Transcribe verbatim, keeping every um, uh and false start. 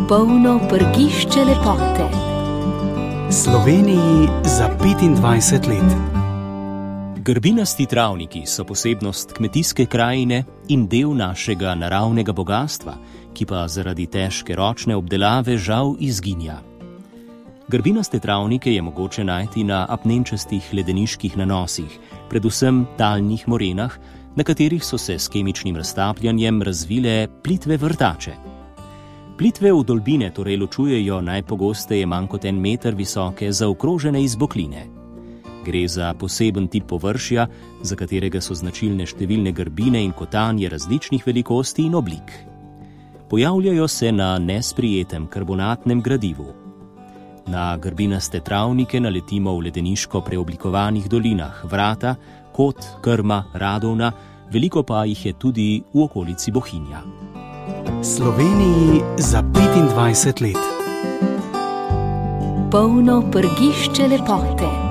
Polno prgišče lepote. Sloveniji za petindvajset let. Grbinasti travniki so posebnost kmetijske krajine in del našega naravnega bogastva, ki pa zaradi težke ročne obdelave žal izginja. Grbinaste travnike je mogoče najti na apnenčastih ledeniških nanosih, predvsem talnih morenah, na katerih so se s kemičnim raztapljanjem razvile plitve vrtače. Plitve vdolbine torej ločujejo najpogosteje manj kot en meter visoke zaokrožene izbokline. Gre za poseben tip površja, za katerega so značilne številne grbine in kotanje različnih velikosti in oblik. Pojavljajo se na nesprijetem karbonatnem gradivu. Na grbinaste travnike naletimo v ledeniško preoblikovanih dolinah Vrata, Kot, Krma, Radovna, veliko pa jih je tudi v okolici Bohinja. Sloveniji za petindvajset let. Polno prgišče lepote.